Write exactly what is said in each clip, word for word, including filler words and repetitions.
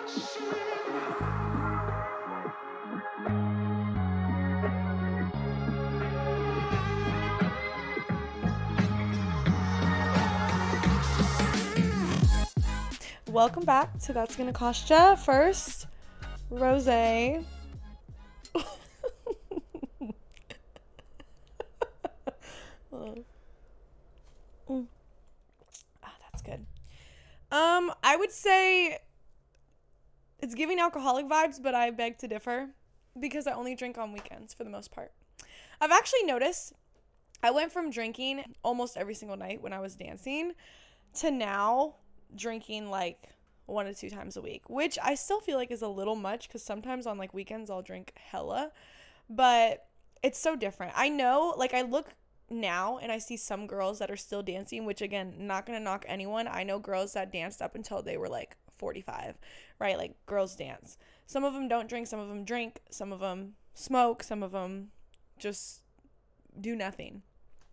Welcome back to That's Gonna Cost Ya. First, Rose. mm. Ah, that's good. Um, I would say it's giving alcoholic vibes, but I beg to differ because I only drink on weekends for the most part. I've actually noticed I went from drinking almost every single night when I was dancing to now drinking like one to two times a week, which I still feel like is a little much because sometimes on like weekends I'll drink hella, but it's so different. I know, like, I look now and I see some girls that are still dancing, which again, not gonna knock anyone. I know girls that danced up until they were like forty-five, right? Like, girls dance. Some of them don't drink, some of them drink, some of them smoke, some of them just do nothing.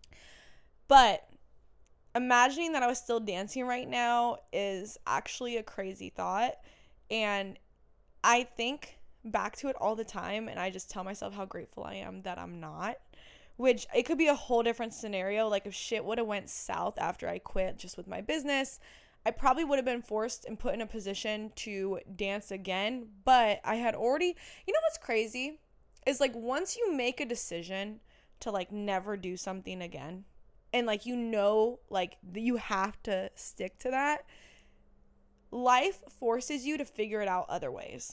But imagining that I was still dancing right now is actually a crazy thought. And I think back to it all the time and I just tell myself how grateful I am that I'm not, which it could be a whole different scenario. Like, if shit would have went south after I quit just with my business, I probably would have been forced and put in a position to dance again. But I had already, you know what's crazy is, like, once you make a decision to like never do something again, and like, you know, like, you have to stick to that, life forces you to figure it out other ways.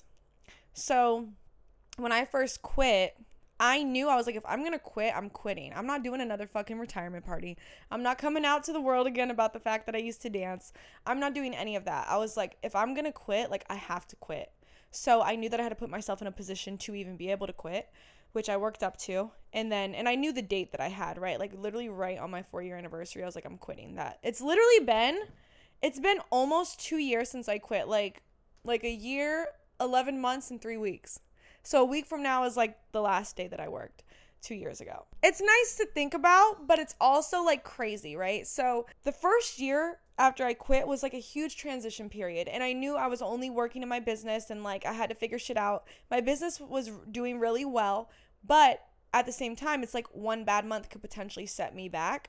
So when I first quit, I knew, I was like, if I'm gonna quit, I'm quitting. I'm not doing another fucking retirement party. I'm not coming out to the world again about the fact that I used to dance. I'm not doing any of that. I was like, if I'm gonna quit, like, I have to quit. So I knew that I had to put myself in a position to even be able to quit, which I worked up to. And then, and I knew the date that I had, right? Like, literally right on my four year anniversary, I was like, I'm quitting that. It's literally been, it's been almost two years since I quit. Like, like a year, eleven months, and three weeks. So a week from now is like the last day that I worked two years ago. It's nice to think about, but it's also like crazy, right? So the first year after I quit was like a huge transition period. And I knew I was only working in my business and like I had to figure shit out. My business was doing really well, but at the same time, it's like one bad month could potentially set me back.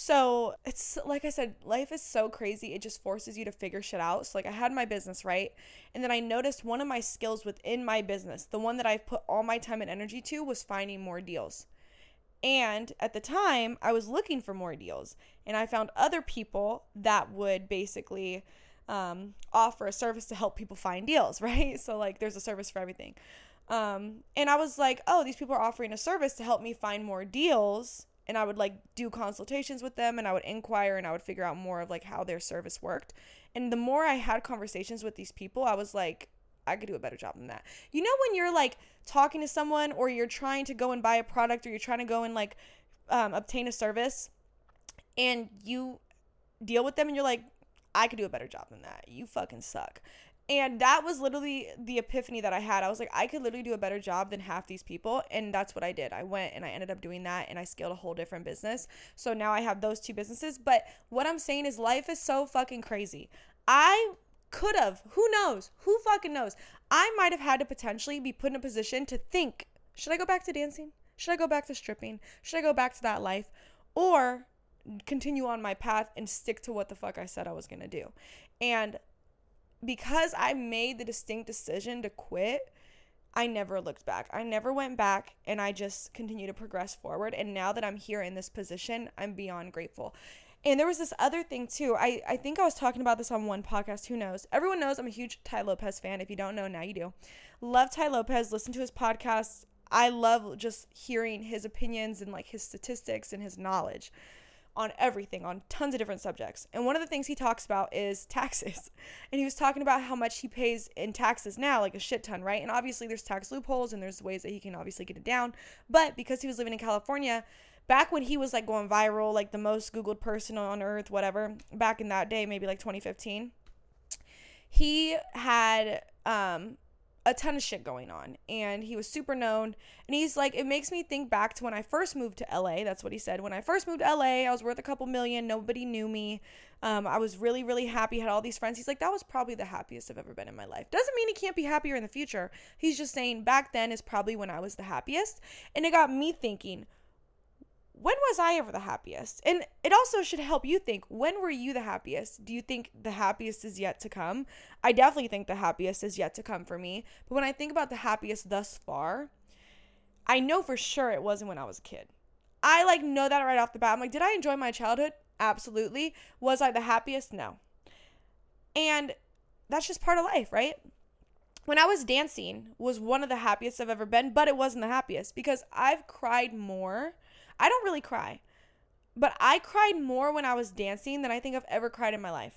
So it's like I said, life is so crazy. It just forces you to figure shit out. So like, I had my business, right? And then I noticed one of my skills within my business, the one that I've put all my time and energy to, was finding more deals. And at the time, I was looking for more deals. And I found other people that would basically um, offer a service to help people find deals, right? So like, there's a service for everything. Um, and I was like, oh, these people are offering a service to help me find more deals. And I would like do consultations with them and I would inquire and I would figure out more of like how their service worked. And the more I had conversations with these people, I was like, I could do a better job than that. You know, when you're like talking to someone or you're trying to go and buy a product or you're trying to go and like um, obtain a service and you deal with them and you're like, I could do a better job than that. You fucking suck. And that was literally the epiphany that I had. I was like, I could literally do a better job than half these people. And that's what I did. I went and I ended up doing that and I scaled a whole different business. So now I have those two businesses. But what I'm saying is life is so fucking crazy. I could have, who knows? Who fucking knows? I might have had to potentially be put in a position to think, should I go back to dancing? Should I go back to stripping? Should I go back to that life? Or continue on my path and stick to what the fuck I said I was going to do. And because I made the distinct decision to quit, I never looked back. I never went back and I just continued to progress forward. And now that I'm here in this position, I'm beyond grateful. And there was this other thing too. I, I think I was talking about this on one podcast. Who knows? Everyone knows I'm a huge Tai Lopez fan. If you don't know, now you do. Love Tai Lopez. Listen to his podcast. I love just hearing his opinions and like his statistics and his knowledge on everything, on tons of different subjects. And one of the things he talks about is taxes. And he was talking about how much he pays in taxes now, like a shit ton, right? And obviously there's tax loopholes and there's ways that he can obviously get it down. But because he was living in California, back when he was like going viral, like the most Googled person on earth, whatever, back in that day, maybe like twenty fifteen, he had um, a ton of shit going on, and he was super known. And he's like, it makes me think back to when I first moved to L A. That's what he said. When I first moved to L A, I was worth a couple million. Nobody knew me. Um, I was really, really happy. Had all these friends. He's like, that was probably the happiest I've ever been in my life. Doesn't mean he can't be happier in the future. He's just saying back then is probably when I was the happiest. And it got me thinking, when was I ever the happiest? And it also should help you think, when were you the happiest? Do you think the happiest is yet to come? I definitely think the happiest is yet to come for me. But when I think about the happiest thus far, I know for sure it wasn't when I was a kid. I like know that right off the bat. I'm like, did I enjoy my childhood? Absolutely. Was I the happiest? No. And that's just part of life, right? When I was dancing was one of the happiest I've ever been, but it wasn't the happiest because I've cried more. I don't really cry, but I cried more when I was dancing than I think I've ever cried in my life.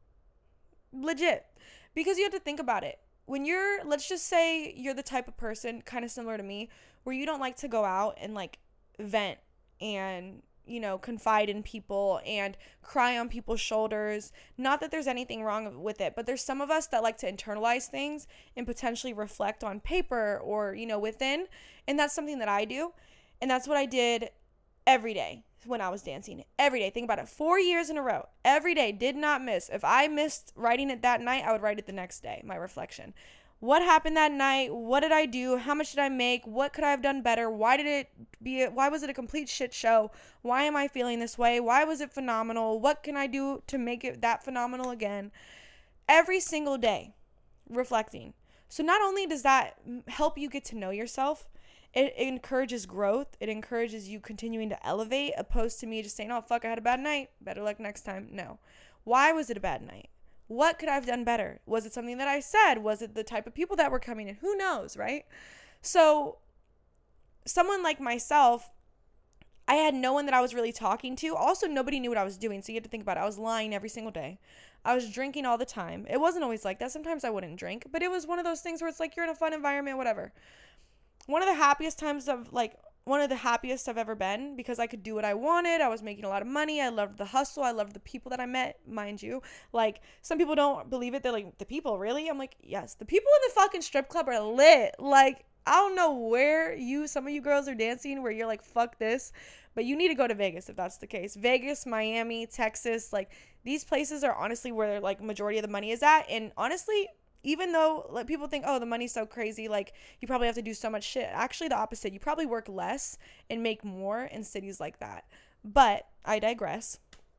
Legit. Because you have to think about it. When you're, let's just say you're the type of person, kind of similar to me, where you don't like to go out and like vent and, you know, confide in people and cry on people's shoulders. Not that there's anything wrong with it, but there's some of us that like to internalize things and potentially reflect on paper or, you know, within. And that's something that I do. And that's what I did every day when I was dancing. Every day. Think about it. Four years in a row. Every day. Did not miss. If I missed writing it that night, I would write it the next day. My reflection. What happened that night? What did I do? How much did I make? What could I have done better? Why did it be? Why was it a complete shit show? Why am I feeling this way? Why was it phenomenal? What can I do to make it that phenomenal again? Every single day. Reflecting. So not only does that help you get to know yourself, it encourages growth. It encourages you continuing to elevate, opposed to me just saying, oh, fuck, I had a bad night. Better luck next time. No. Why was it a bad night? What could I have done better? Was it something that I said? Was it the type of people that were coming in? Who knows, right? So someone like myself, I had no one that I was really talking to. Also, nobody knew what I was doing. So you had to think about it. I was lying every single day. I was drinking all the time. It wasn't always like that. Sometimes I wouldn't drink. But it was one of those things where it's like you're in a fun environment, whatever. One of the happiest times of like one of the happiest I've ever been because I could do what I wanted. I was making a lot of money. I loved the hustle. I loved the people that I met, mind you. Like, some people don't believe it. They're like, the people, really? I'm like, yes. The people in the fucking strip club are lit. Like, I don't know where you, some of you girls are dancing where you're like, fuck this. But you need to go to Vegas if that's the case. Vegas, Miami, Texas. Like, these places are honestly where like majority of the money is at. And honestly, even though like people think, oh, the money's so crazy, like you probably have to do so much shit. Actually, the opposite. You probably work less and make more in cities like that. But I digress.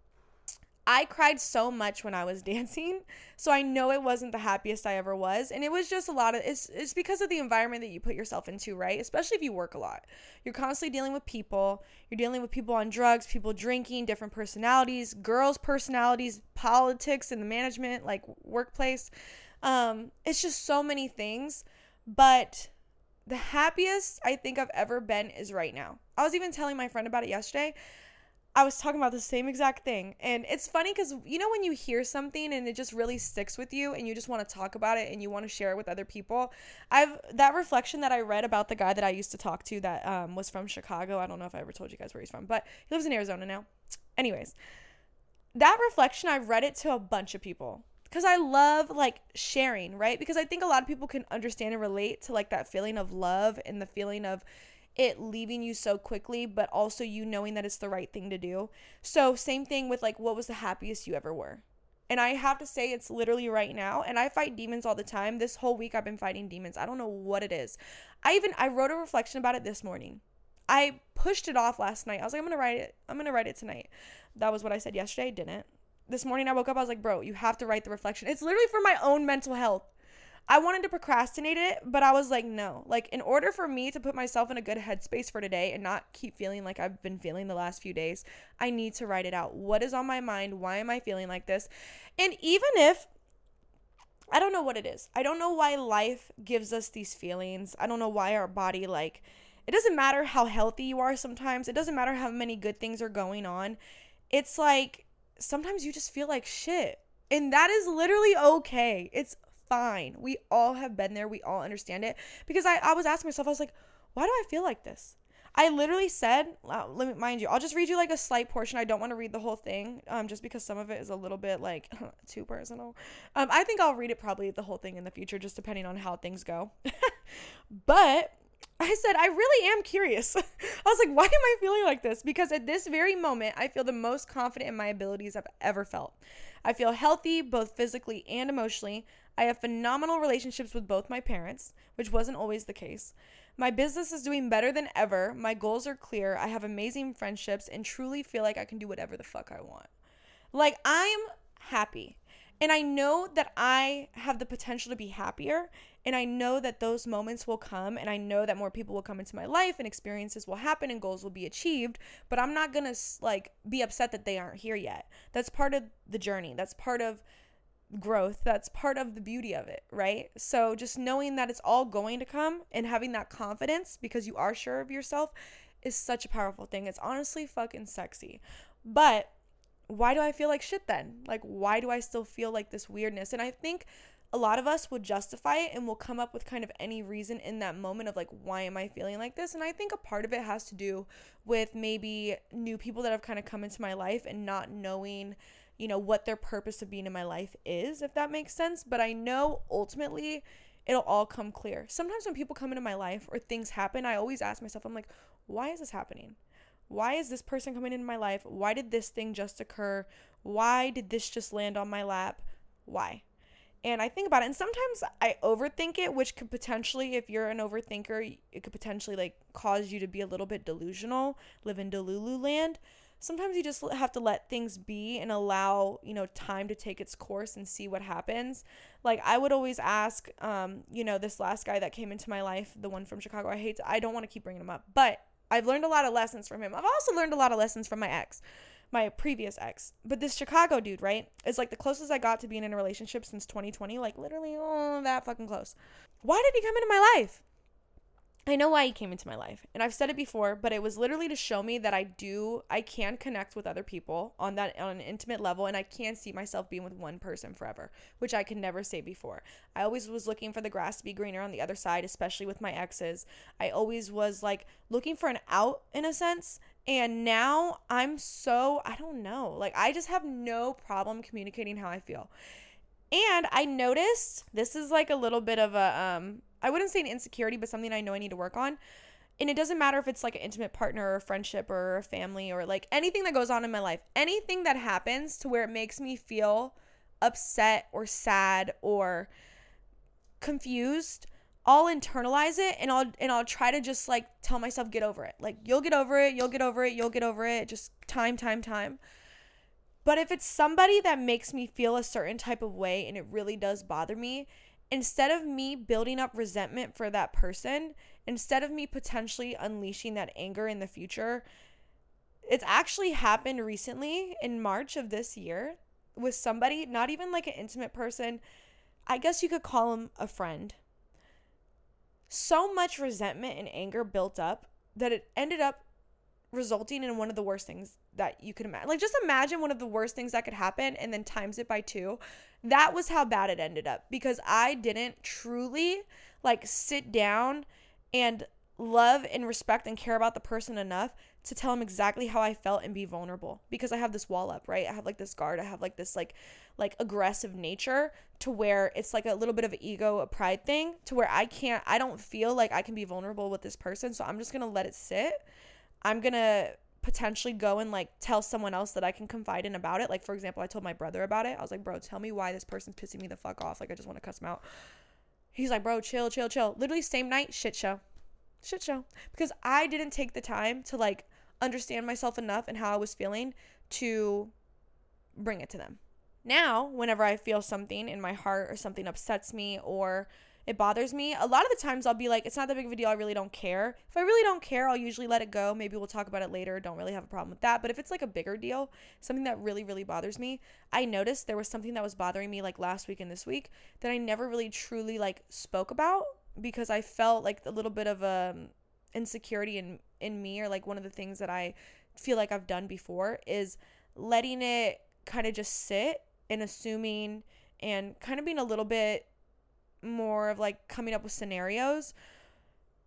I cried so much when I was dancing, so I know it wasn't the happiest I ever was. And it was just a lot of, it's, it's because of the environment that you put yourself into, right? Especially if you work a lot. You're constantly dealing with people. You're dealing with people on drugs, people drinking, different personalities, girls' personalities, politics and the management, like workplace. Um, it's just so many things. But the happiest I think I've ever been is right now. I was even telling my friend about it yesterday. I was talking about the same exact thing. And it's funny because, you know, when you hear something and it just really sticks with you and you just want to talk about it and you want to share it with other people. I've that reflection that I read about the guy that I used to talk to that um, was from Chicago. I don't know if I ever told you guys where he's from, but he lives in Arizona now. Anyways, that reflection, I've read it to a bunch of people because I love like sharing, right? Because I think a lot of people can understand and relate to like that feeling of love and the feeling of it leaving you so quickly, but also you knowing that it's the right thing to do. So same thing with like, what was the happiest you ever were? And I have to say it's literally right now. And I fight demons all the time. This whole week I've been fighting demons. I don't know what it is. I even, I wrote a reflection about it this morning. I pushed it off last night. I was like, I'm going to write it. I'm going to write it tonight. That was what I said yesterday. I didn't. This morning I woke up. I was like, bro, you have to write the reflection. It's literally for my own mental health. I wanted to procrastinate it, but I was like, no. Like, in order for me to put myself in a good headspace for today and not keep feeling like I've been feeling the last few days, I need to write it out. What is on my mind? Why am I feeling like this? And even if, I don't know what it is. I don't know why life gives us these feelings. I don't know why our body, like, it doesn't matter how healthy you are sometimes. It doesn't matter how many good things are going on. It's like, sometimes you just feel like shit. And that is literally okay. It's fine. We all have been there. We all understand it. Because I, I was asking myself, I was like, why do I feel like this? I literally said, uh, let me mind you, I'll just read you like a slight portion. I don't want to read the whole thing, um, just because some of it is a little bit like too personal. Um, I think I'll read it probably the whole thing in the future, just depending on how things go. But I said, I really am curious. I was like, why am I feeling like this? Because at this very moment, I feel the most confident in my abilities I've ever felt. I feel healthy, both physically and emotionally. I have phenomenal relationships with both my parents, which wasn't always the case. My business is doing better than ever. My goals are clear. I have amazing friendships and truly feel like I can do whatever the fuck I want. Like, I'm happy. And I know that I have the potential to be happier. And I know that those moments will come. And I know that more people will come into my life and experiences will happen and goals will be achieved. But I'm not going to, like, be upset that they aren't here yet. That's part of the journey. That's part of growth. That's part of the beauty of it, right? So just knowing that it's all going to come and having that confidence because you are sure of yourself is such a powerful thing. It's honestly fucking sexy. But why do I feel like shit then? Like, why do I still feel like this weirdness? And I think a lot of us will justify it and will come up with kind of any reason in that moment of like, why am I feeling like this? And I think a part of it has to do with maybe new people that have kind of come into my life and not knowing, you know, what their purpose of being in my life is, if that makes sense. But I know ultimately it'll all come clear. Sometimes when people come into my life or things happen, I always ask myself, I'm like, why is this happening? Why is this person coming into my life? Why did this thing just occur? Why did this just land on my lap? Why? And I think about it, and sometimes I overthink it, which could potentially, if you're an overthinker, it could potentially like cause you to be a little bit delusional, live in Delulu land. Sometimes you just have to let things be and allow, you know, time to take its course and see what happens. Like, I would always ask, um, you know, this last guy that came into my life, the one from Chicago, I hate to, I don't want to keep bringing him up, but I've learned a lot of lessons from him. I've also learned a lot of lessons from my ex, my previous ex. But this Chicago dude, right, is like the closest I got to being in a relationship since twenty twenty, like literally, oh, that fucking close. Why did he come into my life? I know why he came into my life, and I've said it before, but it was literally to show me that I do, I can connect with other people on that, on an intimate level, and I can see myself being with one person forever, which I could never say before. I always was looking for the grass to be greener on the other side, especially with my exes. I always was like looking for an out in a sense, and now I'm so, I don't know, like I just have no problem communicating how I feel. And I noticed, this is like a little bit of a, um, I wouldn't say an insecurity, but something I know I need to work on. And it doesn't matter if it's like an intimate partner or a friendship or a family or like anything that goes on in my life. Anything that happens to where it makes me feel upset or sad or confused, I'll internalize it and I'll and I'll try to just like tell myself, get over it. Like, you'll get over it, you'll get over it, you'll get over it. Just time, time, time. But if it's somebody that makes me feel a certain type of way and it really does bother me, instead of me building up resentment for that person, instead of me potentially unleashing that anger in the future, it's actually happened recently in March of this year with somebody, not even like an intimate person. I guess you could call him a friend. So much resentment and anger built up that it ended up resulting in one of the worst things that you could imagine. Like, just imagine one of the worst things that could happen and then times it by two. That was how bad it ended up, because I didn't truly like sit down and love and respect and care about the person enough to tell him exactly how I felt and be vulnerable, because I have this wall up, right? I have like this guard. I have like this like like aggressive nature to where it's like a little bit of an ego, a pride thing, to where I can't, I don't feel like I can be vulnerable with this person. So I'm just going to let it sit. I'm going to potentially go and like tell someone else that I can confide in about it. Like, for example, I told my brother about it. I was like, bro, tell me why this person's pissing me the fuck off. Like, I just want to cuss him out. He's like, bro, chill, chill, chill. Literally same night, shit show. Shit show. Because I didn't take the time to like understand myself enough and how I was feeling to bring it to them. Now, whenever I feel something in my heart or something upsets me or it bothers me, a lot of the times I'll be like, it's not that big of a deal, I really don't care. If I really don't care, I'll usually let it go. Maybe we'll talk about it later. Don't really have a problem with that. But if it's like a bigger deal, something that really, really bothers me, I noticed there was something that was bothering me like last week and this week that I never really truly like spoke about, because I felt like a little bit of a um, insecurity in, in me, or like one of the things that I feel like I've done before is letting it kind of just sit and assuming and kind of being a little bit more of like coming up with scenarios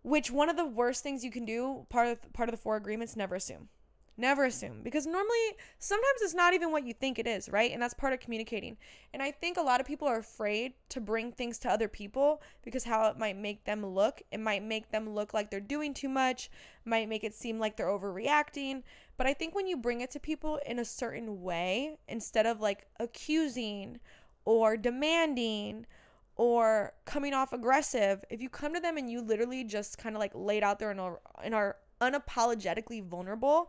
which one of the worst things you can do, part of part of the four agreements, never assume. Never assume, because normally sometimes it's not even what you think it is, right? And that's part of communicating. And I think a lot of people are afraid to bring things to other people because how it might make them look. It might make them look like they're doing too much, might make it seem like they're overreacting. But I think when you bring it to people in a certain way, instead of like accusing or demanding or coming off aggressive, if you come to them and you literally just kind of like laid out there and are, and are unapologetically vulnerable,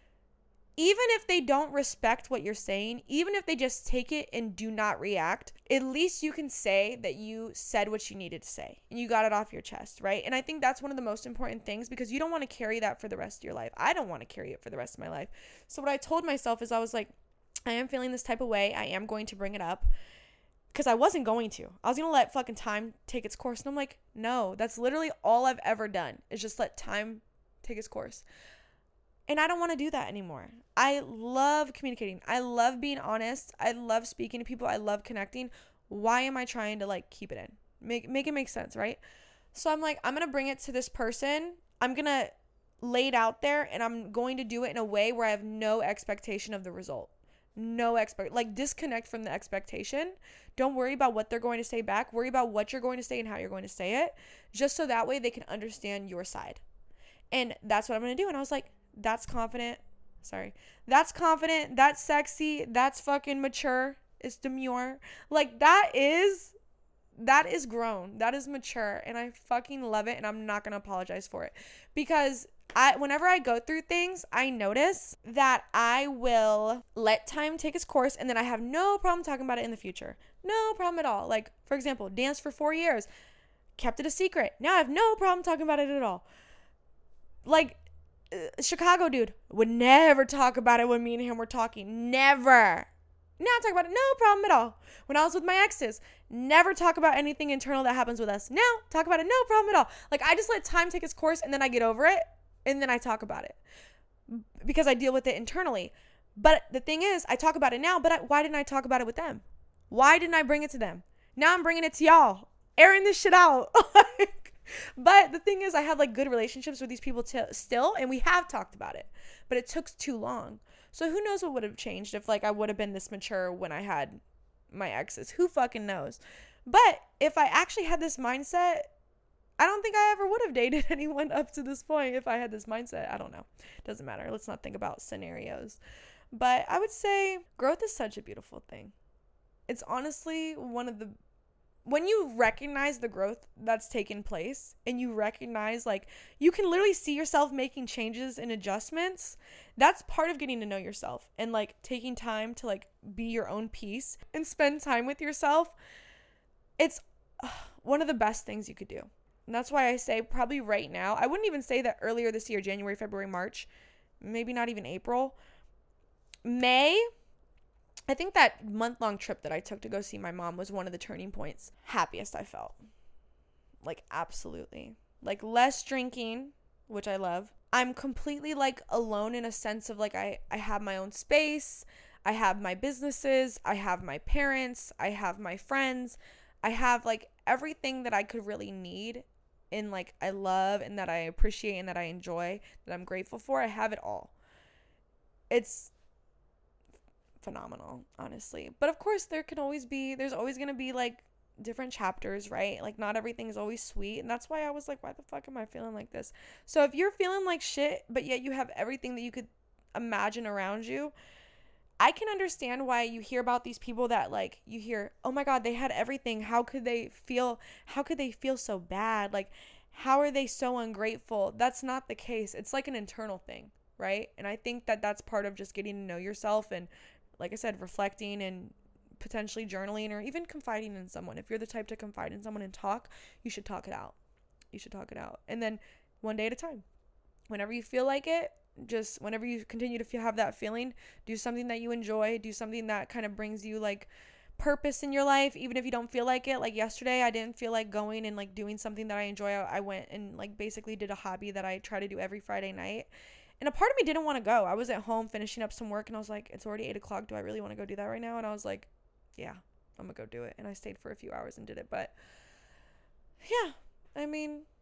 even if they don't respect what you're saying, even if they just take it and do not react, at least you can say that you said what you needed to say and you got it off your chest, right? And I think that's one of the most important things, because you don't want to carry that for the rest of your life. I don't want to carry it for the rest of my life. So what I told myself is I was like, I am feeling this type of way. I am going to bring it up, because I wasn't going to. I was going to let fucking time take its course. And I'm like, no, that's literally all I've ever done, is just let time take its course. And I don't want to do that anymore. I love communicating. I love being honest. I love speaking to people. I love connecting. Why am I trying to like keep it in? Make make it make sense, right? So I'm like, I'm going to bring it to this person. I'm going to lay it out there, and I'm going to do it in a way where I have no expectation of the result. No expect like disconnect from the expectation. Don't worry about what they're going to say back. Worry about what you're going to say and how you're going to say it, just so that way they can understand your side. And that's what I'm going to do. And I was like, that's confident. Sorry. That's confident. That's sexy. That's fucking mature. It's demure. Like that is, that is grown. That is mature. And I fucking love it. And I'm not going to apologize for it, because I, whenever I go through things, I notice that I will let time take its course, and then I have no problem talking about it in the future. No problem at all. Like, for example, danced for four years, kept it a secret. Now I have no problem talking about it at all. Like, Chicago dude would never talk about it when me and him were talking. Never. Now talk about it. No problem at all. When I was with my exes, never talk about anything internal that happens with us. Now talk about it. No problem at all. Like, I just let time take its course, and then I get over it, and then I talk about it, because I deal with it internally. But the thing is, I talk about it now, but I, why didn't I talk about it with them? Why didn't I bring it to them? Now I'm bringing it to y'all, airing this shit out. But the thing is, I have like good relationships with these people t- still, and we have talked about it, but it took too long. So who knows what would have changed if like I would have been this mature when I had my exes. Who fucking knows? But if I actually had this mindset, I don't think I ever would have dated anyone up to this point if I had this mindset. I don't know. Doesn't matter. Let's not think about scenarios. But I would say growth is such a beautiful thing. It's honestly one of the, when you recognize the growth that's taken place, and you recognize like you can literally see yourself making changes and adjustments, that's part of getting to know yourself and like taking time to like be your own peace and spend time with yourself. It's uh, one of the best things you could do. And that's why I say probably right now, I wouldn't even say that earlier this year, January, February, March, maybe not even April, May, I think that month-long trip that I took to go see my mom was one of the turning points. Happiest I felt. Like, absolutely. Like, less drinking, which I love. I'm completely, like, alone in a sense of, like, I, I have my own space. I have my businesses. I have my parents. I have my friends. I have, like, everything that I could really need and, like, I love and that I appreciate and that I enjoy, that I'm grateful for. I have it all. It's phenomenal, honestly. But of course, there can always be, there's always going to be like different chapters, right? Like not everything is always sweet. And that's why I was like, why the fuck am I feeling like this? So if you're feeling like shit, but yet you have everything that you could imagine around you, I can understand why you hear about these people that like, you hear, oh my God, they had everything. How could they feel, how could they feel so bad? Like, how are they so ungrateful? That's not the case. It's like an internal thing, right? And I think that that's part of just getting to know yourself and, like I said, reflecting and potentially journaling or even confiding in someone. If you're the type to confide in someone and talk, you should talk it out. You should talk it out. And then one day at a time. Whenever you feel like it, just whenever you continue to feel, have that feeling, do something that you enjoy. Do something that kind of brings you like purpose in your life, even if you don't feel like it. Like yesterday, I didn't feel like going and like doing something that I enjoy. I went and like basically did a hobby that I try to do every Friday night. And a part of me didn't want to go. I was at home finishing up some work and I was like, it's already eight o'clock. Do I really want to go do that right now? And I was like, yeah, I'm going to go do it. And I stayed for a few hours and did it. But yeah, I mean,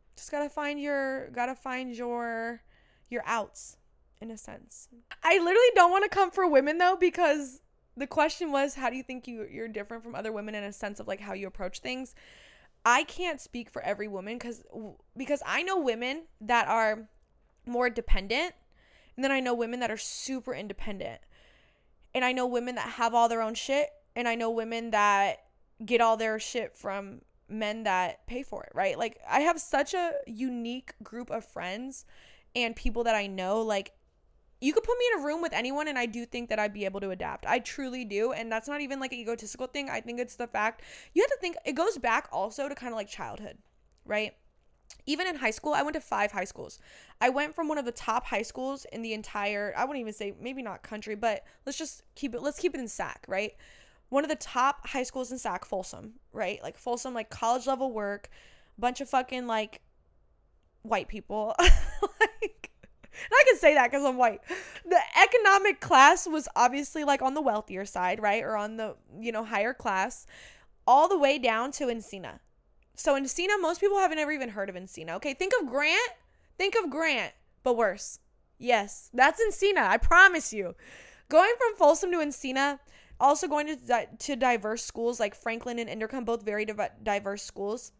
Just gotta find your, gotta find your, your outs, in a sense. I literally don't want to come for women though, because the question was, how do you think you, you're different from other women in a sense of like how you approach things? I can't speak for every woman because because I know women that are more dependent, and then I know women that are super independent, and I know women that have all their own shit, and I know women that get all their shit from men that pay for it, right? Like, I have such a unique group of friends and people that I know. Like, you could put me in a room with anyone and I do think that I'd be able to adapt. I truly do. And that's not even like an egotistical thing. I think it's the fact, you have to think, it goes back also to kind of like childhood, right? Even in high school, I went to five high schools. I went from one of the top high schools in the entire, I wouldn't even say, maybe not country, but let's just keep it, let's keep it in Sac, right? One of the top high schools in Sac, Folsom, right? Like Folsom, like college level work, bunch of fucking like white people. Like, and I can say that because I'm white. The economic class was obviously like on the wealthier side, right? Or on the, you know, higher class, all the way down to Encina. So Encina, most people haven't ever even heard of Encina. Okay, think of Grant. Think of Grant, but worse. Yes, that's Encina. I promise you. Going from Folsom to Encina, also going to di- to diverse schools like Franklin and Inderkum, both very div- diverse schools.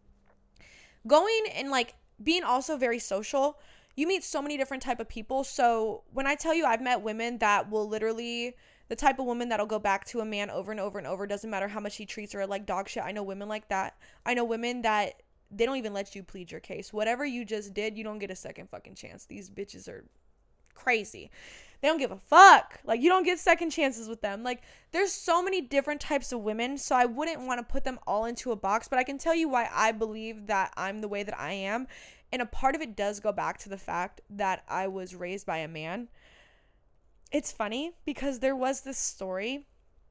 Going and like being also very social. You meet so many different type of people. So when I tell you I've met women that will literally, the type of woman that'll go back to a man over and over and over, doesn't matter how much he treats her like dog shit. I know women like that. I know women that they don't even let you plead your case. Whatever you just did, you don't get a second fucking chance. These bitches are crazy. They don't give a fuck. Like, you don't get second chances with them. Like, there's so many different types of women, so I wouldn't want to put them all into a box, but I can tell you why I believe that I'm the way that I am. And a part of it does go back to the fact that I was raised by a man. It's funny because there was this story.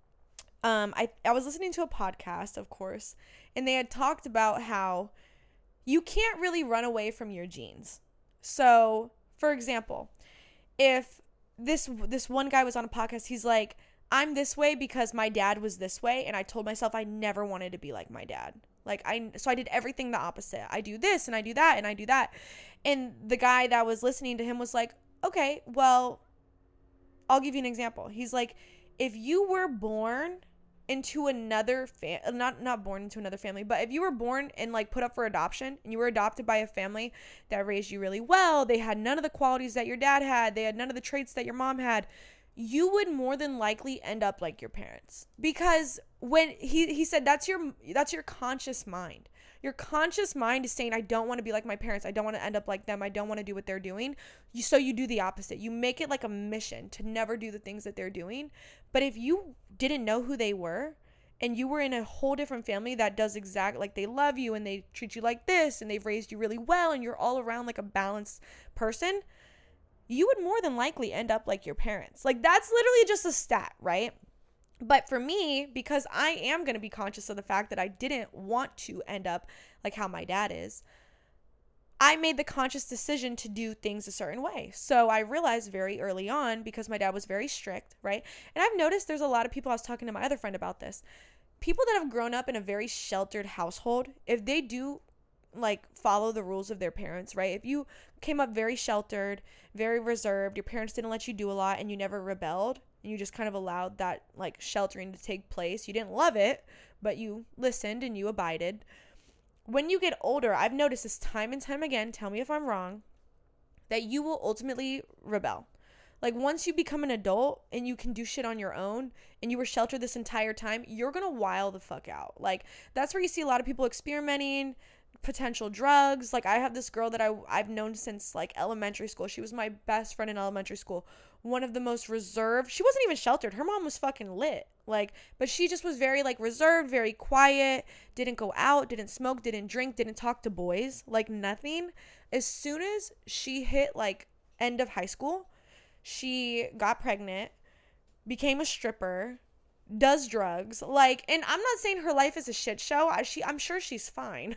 Um, I, I was listening to a podcast, of course, and they had talked about how you can't really run away from your genes. So, for example, if this this one guy was on a podcast, he's like, I'm this way because my dad was this way, and I told myself I never wanted to be like my dad. Like, I, so I did everything the opposite. I do this and I do that and I do that. And the guy that was listening to him was like, okay, well, I'll give you an example. He's like, if you were born into another fam, not, not born into another family, but if you were born and like put up for adoption and you were adopted by a family that raised you really well, they had none of the qualities that your dad had, they had none of the traits that your mom had, you would more than likely end up like your parents. Because when he, he said that's your that's your conscious mind. Your conscious mind is saying, I don't want to be like my parents. I don't want to end up like them. I don't want to do what they're doing. You, so you do the opposite. You make it like a mission to never do the things that they're doing. But if you didn't know who they were and you were in a whole different family that does exact, like they love you and they treat you like this and they've raised you really well and you're all around like a balanced person, you would more than likely end up like your parents. Like, that's literally just a stat, right? But for me, because I am going to be conscious of the fact that I didn't want to end up like how my dad is, I made the conscious decision to do things a certain way. So I realized very early on, because my dad was very strict, right? And I've noticed there's a lot of people, I was talking to my other friend about this, people that have grown up in a very sheltered household, if they do like follow the rules of their parents, right? If you came up very sheltered, very reserved, your parents didn't let you do a lot and you never rebelled and you just kind of allowed that like sheltering to take place, you didn't love it, but you listened and you abided. When you get older, I've noticed this time and time again, tell me if I'm wrong, that you will ultimately rebel. Like, once you become an adult and you can do shit on your own and you were sheltered this entire time, you're gonna wild the fuck out. Like, that's where you see a lot of people experimenting, potential drugs. Like, I have this girl that I, I've known since like elementary school. She was my best friend in elementary school. One of the most reserved. She wasn't even sheltered. Her mom was fucking lit. Like, but she just was very like reserved, very quiet, didn't go out, didn't smoke, didn't drink, didn't talk to boys, like nothing. As soon as she hit like end of high school, she got pregnant, became a stripper, does drugs, like, and I'm not saying her life is a shit show. I, she, I'm sure she's fine,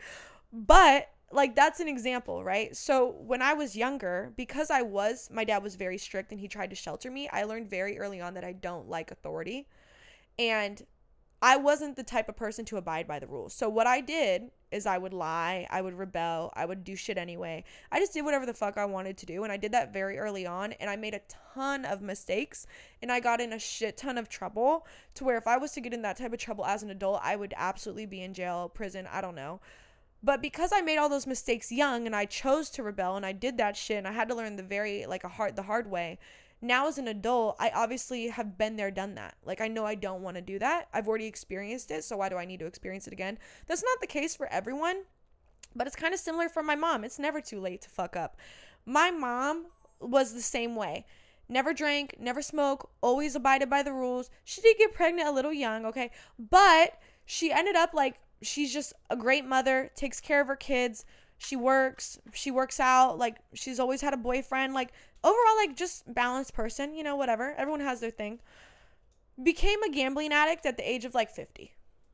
but like, that's an example, right? So when I was younger, because I was, my dad was very strict and he tried to shelter me, I learned very early on that I don't like authority, and I wasn't the type of person to abide by the rules. So what I did is I would lie, I would rebel, I would do shit anyway. I just did whatever the fuck I wanted to do, and I did that very early on, and I made a ton of mistakes, and I got in a shit ton of trouble to where if I was to get in that type of trouble as an adult, I would absolutely be in jail, prison, I don't know. But because I made all those mistakes young and I chose to rebel and I did that shit and I had to learn the very like a hard the hard way. Now as an adult, I obviously have been there, done that. Like I know I don't want to do that. I've already experienced it, so why do I need to experience it again? That's not the case for everyone, but it's kind of similar for my mom. It's never too late to fuck up. My mom was the same way. Never drank, never smoked, always abided by the rules. She did get pregnant a little young, okay? But she ended up like she's just a great mother, takes care of her kids. She works, she works out. Like, she's always had a boyfriend. Like, overall, like, just balanced person, you know, whatever. Everyone has their thing. Became a gambling addict at the age of, like, fifty.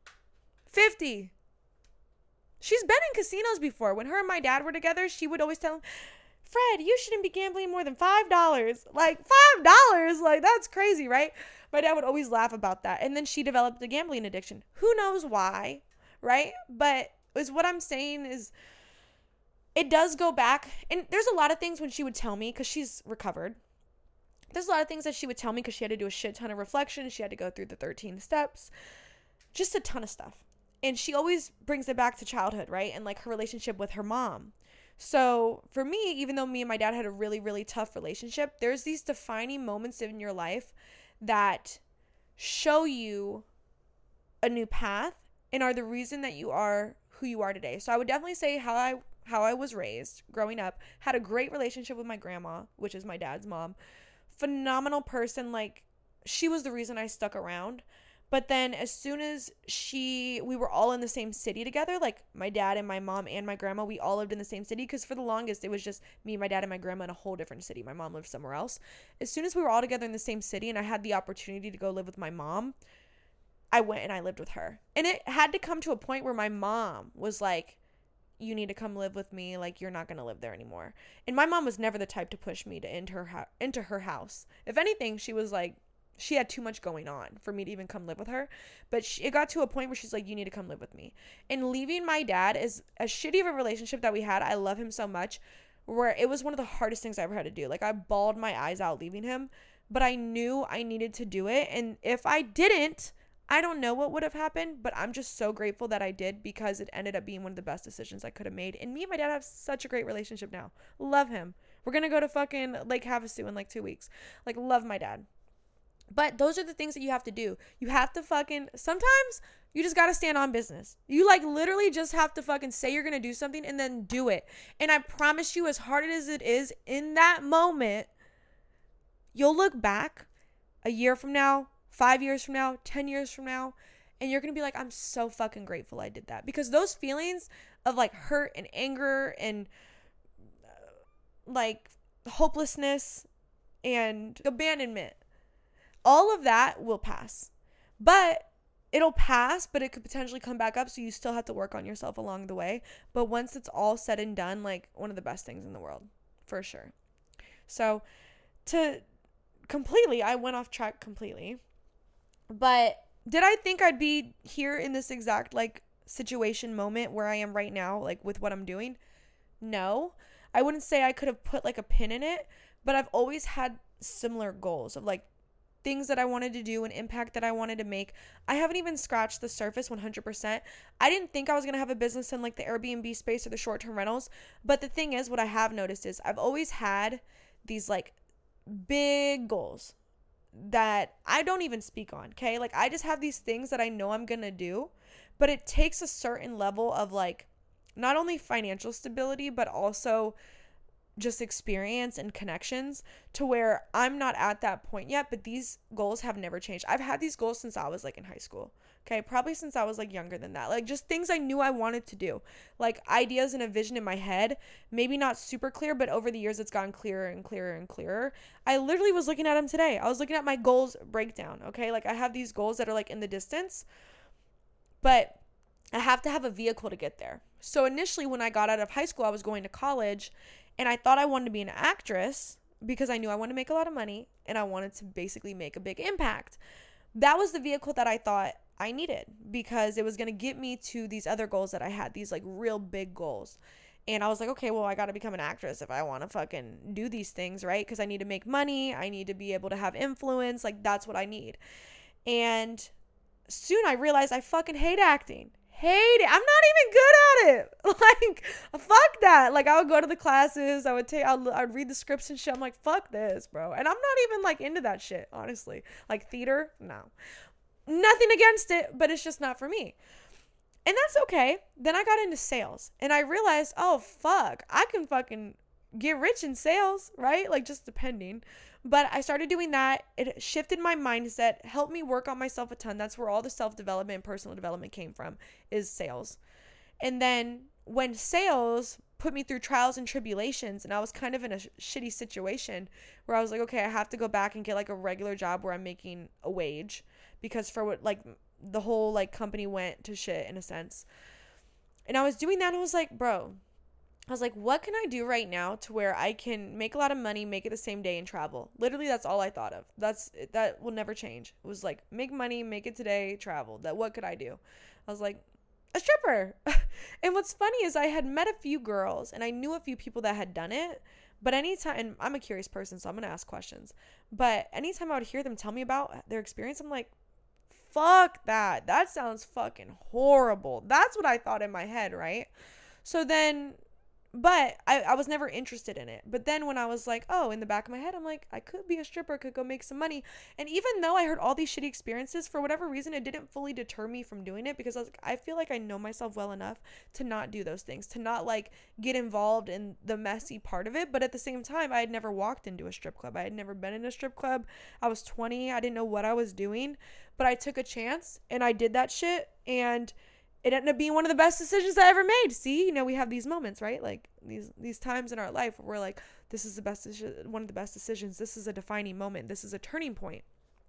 fifty. She's been in casinos before. When her and my dad were together, she would always tell him, Fred, you shouldn't be gambling more than five dollars. Like, five dollars? Like, that's crazy, right? My dad would always laugh about that. And then she developed a gambling addiction. Who knows why? Right? But is what I'm saying is it does go back. And there's a lot of things when she would tell me, because she's recovered. There's a lot of things that she would tell me because she had to do a shit ton of reflection. She had to go through the thirteen steps. Just a ton of stuff. And she always brings it back to childhood, right? And like her relationship with her mom. So for me, even though me and my dad had a really, really tough relationship, there's these defining moments in your life that show you a new path and are the reason that you are who you are today. So I would definitely say how I how I was raised growing up, had a great relationship with my grandma, which is my dad's mom. Phenomenal person. Like, she was the reason I stuck around. But then as soon as she, we were all in the same city together, like my dad and my mom and my grandma, we all lived in the same city because for the longest, it was just me, my dad, and my grandma in a whole different city. My mom lived somewhere else. As soon as we were all together in the same city and I had the opportunity to go live with my mom, I went and I lived with her. And it had to come to a point where my mom was like, you need to come live with me. Like, you're not going to live there anymore. And my mom was never the type to push me to into her, ho- into her house. If anything, she was like, she had too much going on for me to even come live with her. But she, it got to a point where she's like, you need to come live with me. And leaving my dad is as shitty of a relationship that we had. I love him so much, where it was one of the hardest things I ever had to do. Like, I bawled my eyes out leaving him, but I knew I needed to do it. And if I didn't, I don't know what would have happened, but I'm just so grateful that I did because it ended up being one of the best decisions I could have made. And me and my dad have such a great relationship now. Love him. We're going to go to fucking Lake Havasu in like two weeks. Like, love my dad. But those are the things that you have to do. You have to fucking, sometimes you just got to stand on business. You like literally just have to fucking say you're going to do something and then do it. And I promise you, as hard as it is in that moment, you'll look back a year from now, five years from now, ten years from now, and you're going to be like, I'm so fucking grateful I did that. Because those feelings of like hurt and anger and uh, like hopelessness and abandonment, all of that will pass. But it'll pass, but it could potentially come back up, so you still have to work on yourself along the way. But once it's all said and done, like, one of the best things in the world, for sure. So, to completely, I went off track completely. But did I think I'd be here in this exact, like, situation moment where I am right now, like, with what I'm doing? No. I wouldn't say I could have put, like, a pin in it, but I've always had similar goals of, like, things that I wanted to do, an impact that I wanted to make. I haven't even scratched the surface one hundred percent. I didn't think I was going to have a business in like the Airbnb space or the short-term rentals. But the thing is, what I have noticed is I've always had these like big goals that I don't even speak on. Okay. Like, I just have these things that I know I'm going to do, but it takes a certain level of like, not only financial stability, but also just experience and connections to where I'm not at that point yet, but these goals have never changed. I've had these goals since I was like in high school. Okay. Probably since I was like younger than that. Like, just things I knew I wanted to do, like ideas and a vision in my head, maybe not super clear, but over the years it's gotten clearer and clearer and clearer. I literally was looking at them today. I was looking at my goals breakdown. Okay. Like, I have these goals that are like in the distance, but I have to have a vehicle to get there. So initially when I got out of high school, I was going to college, and I thought I wanted to be an actress because I knew I wanted to make a lot of money and I wanted to basically make a big impact. That was the vehicle that I thought I needed, because it was going to get me to these other goals that I had, these like real big goals. And I was like, okay, well, I got to become an actress if I want to fucking do these things, right? Because I need to make money. I need to be able to have influence. Like, that's what I need. And soon I realized I fucking hate acting. Hate it. I'm not even good at it. Like, fuck that. Like, I would go to the classes. I would take, I would, I would read the scripts and shit. I'm like, fuck this, bro. And I'm not even like into that shit, honestly. Like, theater, no. Nothing against it, but it's just not for me. And that's okay. Then I got into sales and I realized, oh, fuck, I can fucking get rich in sales, right? Like, just depending. But I started doing that. It shifted my mindset, helped me work on myself a ton. That's where all the self-development and personal development came from, is sales. And then when sales put me through trials and tribulations, and I was kind of in a sh- shitty situation where I was like, okay, I have to go back and get like a regular job where I'm making a wage, because for what, like, the whole like company went to shit in a sense. And I was doing that and I was like, bro, I was like, what can I do right now to where I can make a lot of money, make it the same day, and travel? Literally, that's all I thought of. That's that will never change. It was like, make money, make it today, travel. That what could I do? I was like, a stripper. And what's funny is I had met a few girls and I knew a few people that had done it. But anytime, and I'm a curious person, so I'm gonna ask questions. But anytime I would hear them tell me about their experience, I'm like, fuck that. That sounds fucking horrible. That's what I thought in my head, right? So then, but I, I was never interested in it. But then when I was like, oh, in the back of my head, I'm like, I could be a stripper, could go make some money. And even though I heard all these shitty experiences, for whatever reason, it didn't fully deter me from doing it, because I was like, I feel like I know myself well enough to not do those things, to not like get involved in the messy part of it. But at the same time, I had never walked into a strip club. I had never been in a strip club. I was twenty. I didn't know what I was doing, but I took a chance and I did that shit, and it ended up being one of the best decisions I ever made. See, you know, we have these moments, right? Like these these times in our life where we're like, this is the best decision, one of the best decisions. This is a defining moment. This is a turning point.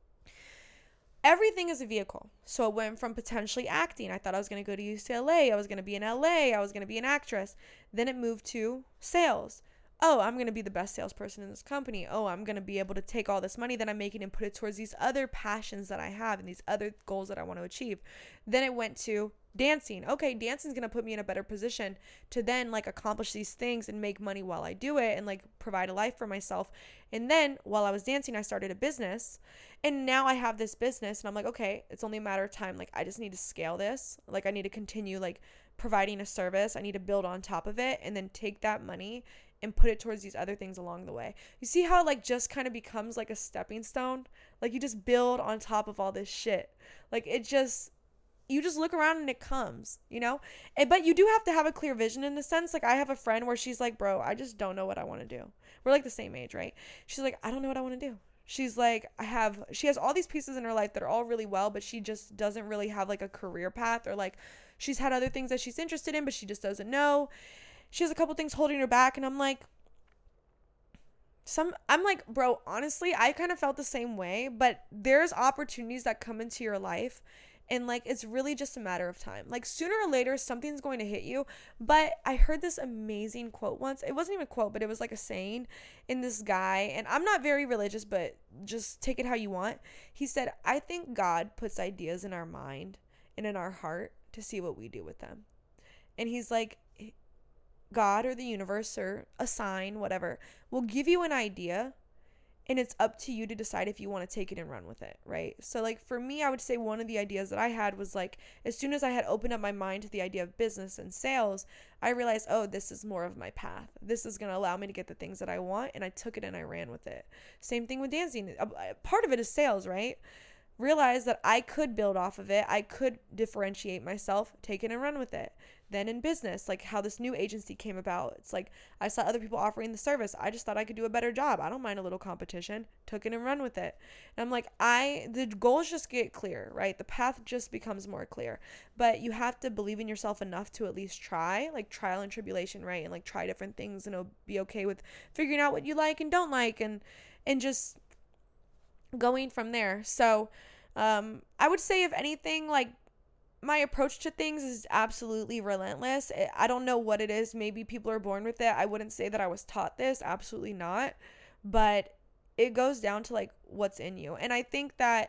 Everything is a vehicle. So it went from potentially acting. I thought I was going to go to U C L A. I was going to be in L A. I was going to be an actress. Then it moved to sales. Oh, I'm going to be the best salesperson in this company. Oh, I'm going to be able to take all this money that I'm making and put it towards these other passions that I have and these other goals that I want to achieve. Then it went to dancing. Okay, dancing is going to put me in a better position to then like accomplish these things and make money while I do it and like provide a life for myself. And then while I was dancing, I started a business, and now I have this business and I'm like, okay, it's only a matter of time. Like, I just need to scale this. Like, I need to continue like providing a service. I need to build on top of it and then take that money and put it towards these other things along the way. You see how it like just kind of becomes like a stepping stone? Like, you just build on top of all this shit. Like, it just, you just look around and it comes, you know? And, but you do have to have a clear vision in a sense. Like, I have a friend where she's like, bro, I just don't know what I want to do. We're like the same age, right? She's like, I don't know what I want to do. She's like, I have, she has all these pieces in her life that are all really well, but she just doesn't really have like a career path, or like she's had other things that she's interested in, but she just doesn't know. She has a couple things holding her back, and I'm like, some, I'm like, bro, honestly, I kind of felt the same way, but there's opportunities that come into your life, and like, it's really just a matter of time. Like, sooner or later, something's going to hit you. But I heard this amazing quote once. It wasn't even a quote, but it was like a saying in this guy, and I'm not very religious, but just take it how you want. He said, I think God puts ideas in our mind and in our heart to see what we do with them. And he's like, God or the universe or a sign, whatever, will give you an idea, and it's up to you to decide if you want to take it and run with it, right? So like for me, I would say one of the ideas that I had was like, as soon as I had opened up my mind to the idea of business and sales, I realized, oh, this is more of my path. This is going to allow me to get the things that I want, and I took it and I ran with it. Same thing with dancing. Part of it is sales, right? Realize that I could build off of it. I could differentiate myself, take it and run with it. Then in business, like how this new agency came about, it's like I saw other people offering the service. I just thought I could do a better job. I don't mind a little competition. Took it and run with it. And I'm like, I the goals just get clear, right? The path just becomes more clear. But you have to believe in yourself enough to at least try, like trial and tribulation, right? And like try different things and be okay with figuring out what you like and don't like, and and just going from there. So um, I would say, if anything, like, my approach to things is absolutely relentless. I don't know what it is. Maybe people are born with it. I wouldn't say that I was taught this. Absolutely not. But it goes down to like what's in you. And I think that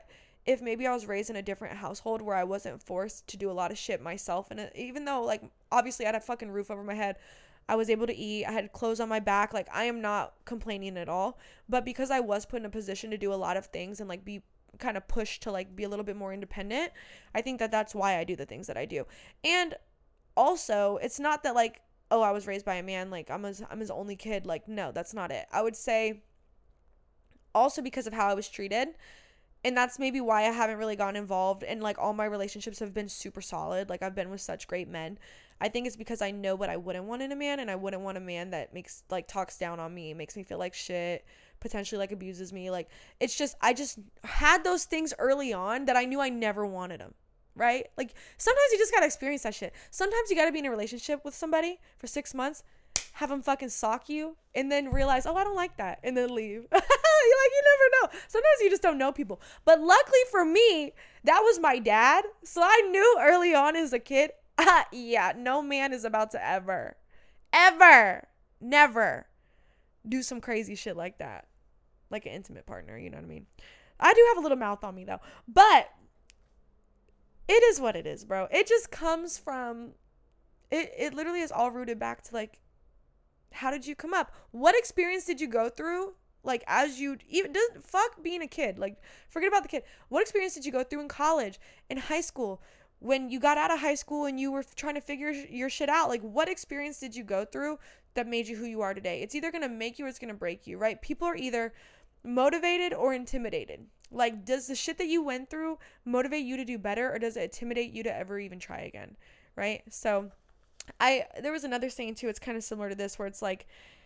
if maybe I was raised in a different household where I wasn't forced to do a lot of shit myself. And even though, like, obviously I had a fucking roof over my head, I was able to eat, I had clothes on my back, like, I am not complaining at all. But because I was put in a position to do a lot of things and, like, be kind of pushed to, like, be a little bit more independent, I think that that's why I do the things that I do. And also, it's not that, like, oh, I was raised by a man, like, I'm his, I'm his only kid. Like, no, that's not it. I would say also because of how I was treated. And that's maybe why I haven't really gotten involved. And, like, all my relationships have been super solid. Like, I've been with such great men. I think it's because I know what I wouldn't want in a man. And I wouldn't want a man that makes, like, talks down on me, makes me feel like shit, potentially, like, abuses me. Like, it's just, I just had those things early on that I knew I never wanted them. Right? Like, sometimes you just gotta experience that shit. Sometimes you gotta be in a relationship with somebody for six months, have them fucking sock you, and then realize, oh, I don't like that, and then leave. You're like, you never know. Sometimes you just don't know people. But luckily for me, that was my dad. So I knew early on as a kid, ah, yeah, no man is about to ever, ever, never do some crazy shit like that. Like an intimate partner, you know what I mean? I do have a little mouth on me, though. But it is what it is, bro. It just comes from, it, it literally is all rooted back to, like, how did you come up? What experience did you go through? Like, as you, even, doesn't, fuck being a kid. Like, forget about the kid. What experience did you go through in college, in high school, when you got out of high school and you were trying to figure your shit out? Like, what experience did you go through that made you who you are today? It's either going to make you or it's going to break you, right? People are either motivated or intimidated. Like, does the shit that you went through motivate you to do better, or does it intimidate you to ever even try again, right? So I there was another saying too, it's kind of similar to this, where it's like,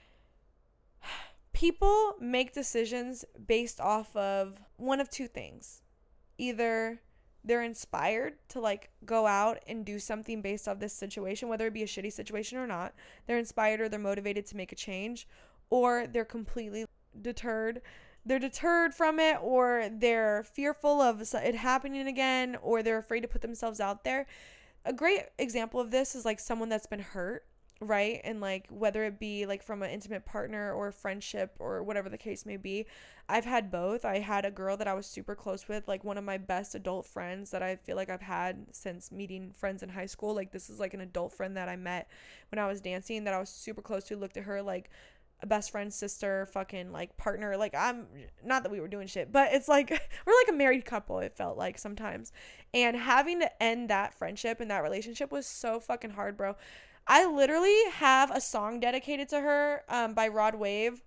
people make decisions based off of one of two things. Either they're inspired to, like, go out and do something based off this situation, whether it be a shitty situation or not. They're inspired or they're motivated to make a change, or they're completely deterred. They're deterred from it, or they're fearful of it happening again, or they're afraid to put themselves out there. A great example of this is, like, someone that's been hurt, right? And, like, whether it be, like, from an intimate partner or a friendship or whatever the case may be. I've had both. I had a girl that I was super close with, like, one of my best adult friends that I feel like I've had since meeting friends in high school. Like, this is, like, an adult friend that I met when I was dancing that I was super close to. Looked at her like a best friend, sister, fucking, like, partner. Like, I'm not that we were doing shit, but it's like we're like a married couple, it felt like sometimes. And having to end that friendship and that relationship was so fucking hard, bro. I literally have a song dedicated to her um by Rod Wave,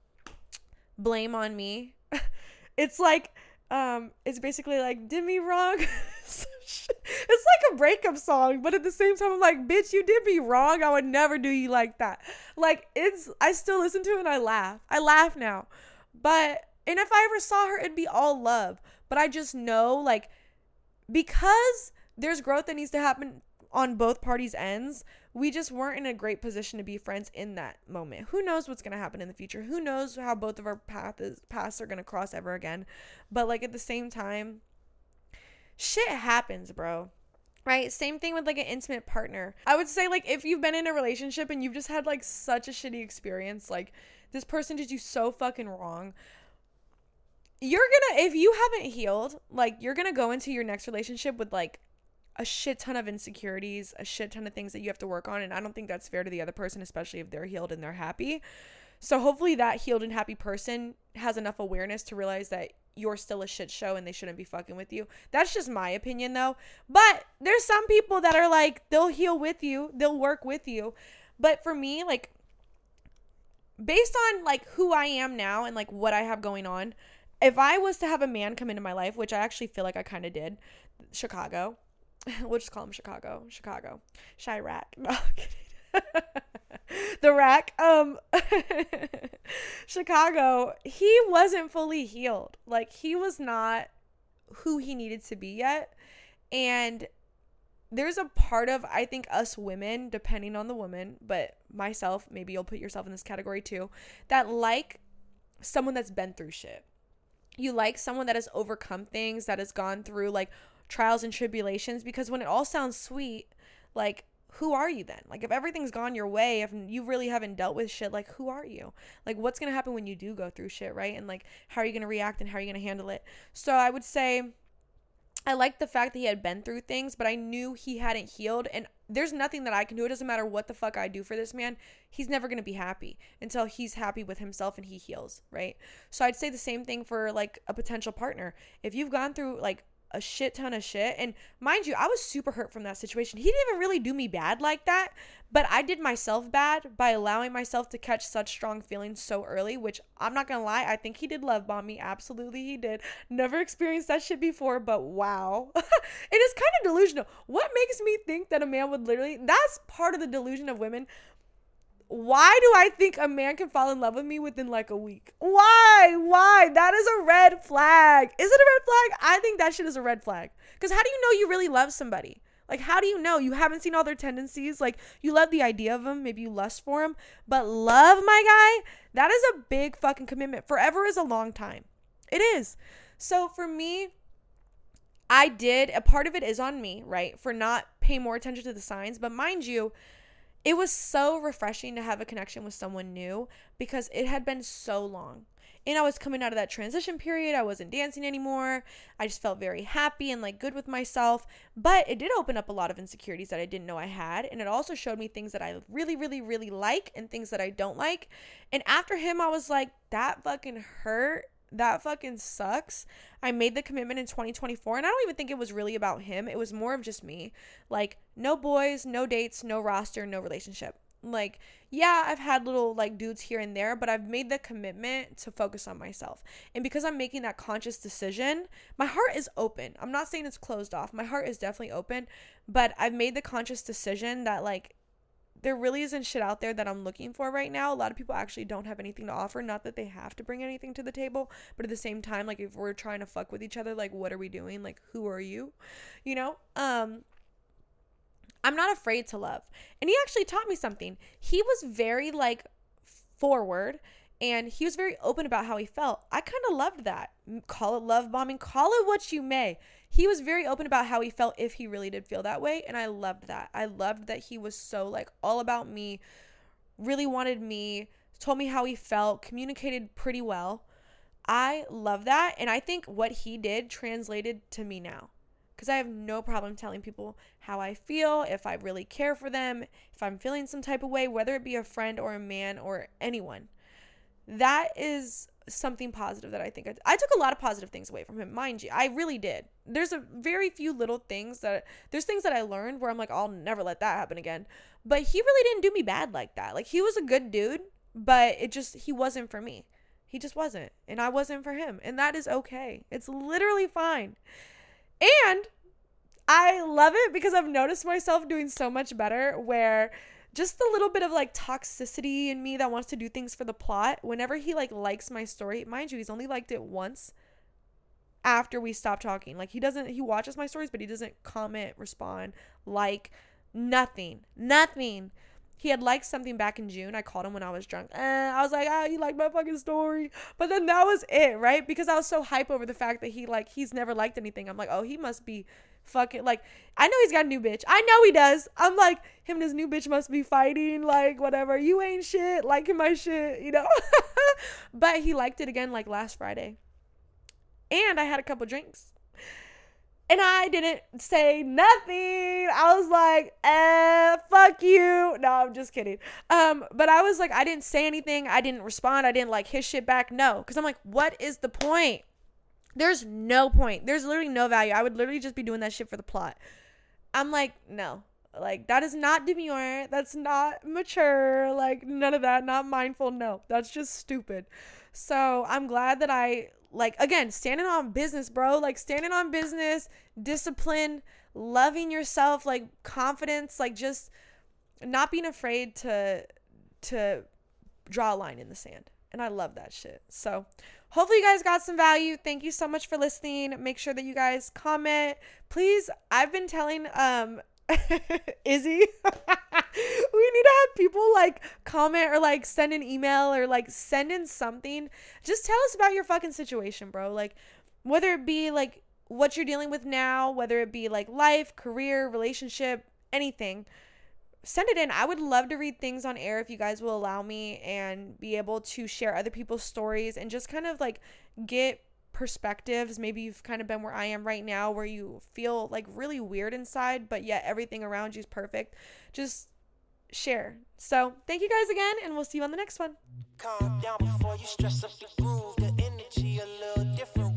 Blame on Me. It's like um it's basically like, did me wrong. It's like a breakup song, but at the same time I'm like, bitch, you did me wrong. I would never do you like that. Like, it's, I still listen to it and I laugh. I laugh now. But, and if I ever saw her, it'd be all love. But I just know, like, because there's growth that needs to happen on both parties' ends, we just weren't in a great position to be friends in that moment. Who knows what's going to happen in the future? Who knows how both of our path is, paths are going to cross ever again? But, like, at the same time, shit happens, bro. Right? Same thing with, like, an intimate partner. I would say, like, if you've been in a relationship and you've just had, like, such a shitty experience, like, this person did you so fucking wrong, you're gonna, if you haven't healed, like, you're gonna go into your next relationship with, like, a shit ton of insecurities, a shit ton of things that you have to work on. And I don't think that's fair to the other person, especially if they're healed and they're happy. So hopefully that healed and happy person has enough awareness to realize that you're still a shit show and they shouldn't be fucking with you. That's just my opinion, though. But there's some people that are like, they'll heal with you, they'll work with you. But for me, like, based on, like, who I am now and, like, what I have going on, if I was to have a man come into my life, which I actually feel like I kind of did, Chicago, we'll just call him Chicago, Chicago, Chirac, no, I'm kidding. The rack, um, Chicago, he wasn't fully healed. Like, he was not who he needed to be yet. And there's a part of, I think, us women, depending on the woman, but myself, maybe you'll put yourself in this category too, that like someone that's been through shit. You like someone that has overcome things, that has gone through, like, trials and tribulations, because when it all sounds sweet, like, who are you then? Like, if everything's gone your way, if you really haven't dealt with shit, like, who are you? Like, what's going to happen when you do go through shit, right? And, like, how are you going to react and how are you going to handle it? So I would say I liked the fact that he had been through things, but I knew he hadn't healed. And there's nothing that I can do. It doesn't matter what the fuck I do for this man. He's never going to be happy until he's happy with himself and he heals, right? So I'd say the same thing for like a potential partner. If you've gone through like a shit ton of shit, and mind you, I was super hurt from that situation. He didn't even really do me bad like that, but I did myself bad by allowing myself to catch such strong feelings so early, which I'm not gonna lie, I think he did love bomb me. Absolutely he did. Never experienced that shit before, but wow. It is kind of delusional. What makes me think that a man would literally, that's part of the delusion of women. Why do I think a man can fall in love with me within like a week? Why? Why? That is a red flag. Is it a red flag? I think that shit is a red flag. Because how do you know you really love somebody? Like, how do you know? You haven't seen all their tendencies. Like, you love the idea of them. Maybe you lust for them. But love my guy, that is a big fucking commitment. Forever is a long time. It is. So for me, I did, a part of it is on me, right? For not paying more attention to the signs. But mind you, it was so refreshing to have a connection with someone new because it had been so long. And I was coming out of that transition period. I wasn't dancing anymore. I just felt very happy and like good with myself. But it did open up a lot of insecurities that I didn't know I had. And it also showed me things that I really, really, really like and things that I don't like. And after him, I was like, that fucking hurt. That fucking sucks. I made the commitment in twenty twenty-four, and I don't even think it was really about him. It was more of just me. Like, no boys, no dates, no roster, no relationship. Like, yeah, I've had little like dudes here and there, but I've made the commitment to focus on myself. And because I'm making that conscious decision, my heart is open. I'm not saying it's closed off. My heart is definitely open, but I've made the conscious decision that like there really isn't shit out there that I'm looking for right now. A lot of people actually don't have anything to offer. Not that they have to bring anything to the table, but at the same time, like if we're trying to fuck with each other, like what are we doing? Like who are you? You know? Um, I'm not afraid to love. And he actually taught me something. He was very like forward and he was very open about how he felt. I kind of loved that. Call it love bombing, call it what you may. He was very open about how he felt if he really did feel that way. And I loved that. I loved that he was so like all about me, really wanted me, told me how he felt, communicated pretty well. I love that. And I think what he did translated to me now. Because I have no problem telling people how I feel, if I really care for them, if I'm feeling some type of way, whether it be a friend or a man or anyone. That is something positive that I think I, I took a lot of positive things away from him, mind you. I really did. There's a very few little things that there's things that I learned where I'm like, I'll never let that happen again. But he really didn't do me bad like that. Like he was a good dude, but it just he wasn't for me. He just wasn't, and I wasn't for him, and that is okay. It's literally fine. And I love it because I've noticed myself doing so much better where just the little bit of like toxicity in me that wants to do things for the plot, whenever he like likes my story, mind you, he's only liked it once after we stopped talking. Like he doesn't, he watches my stories, but he doesn't comment, respond, like nothing, nothing. He had liked something back in June. I called him when I was drunk. Eh, I was like, ah, you like my fucking story. But then that was it, right? Because I was so hype over the fact that he like, he's never liked anything. I'm like, oh, he must be fucking like, I know he's got a new bitch. I know he does. I'm like, him and his new bitch must be fighting, like whatever. You ain't shit, liking my shit, you know? But he liked it again like last Friday. And I had a couple drinks. And I didn't say nothing. I was like, eh, fuck you. No, I'm just kidding. Um, but I was like, I didn't say anything. I didn't respond. I didn't like his shit back. No. Because I'm like, what is the point? There's no point. There's literally no value. I would literally just be doing that shit for the plot. I'm like, no. Like, that is not demure. That's not mature. Like, none of that. Not mindful. No. That's just stupid. So I'm glad that I... Like, again, standing on business, bro. Like, standing on business, discipline, loving yourself, like, confidence, like, just not being afraid to to draw a line in the sand. And I love that shit. So, hopefully you guys got some value. Thank you so much for listening. Make sure that you guys comment. Please, I've been telling... um. Izzy, we need to have people like comment or like send an email or like send in something. Just tell us about your fucking situation, bro. Like whether it be like what you're dealing with now, whether it be like life, career, relationship, anything, send it in. I would love to read things on air if you guys will allow me and be able to share other people's stories and just kind of like get perspectives. Maybe you've kind of been where I am right now, where you feel like really weird inside, but yet everything around you is perfect. Just share. So thank you guys again, and we'll see you on the next one. Calm down before you stress up the groove. The energy a little different.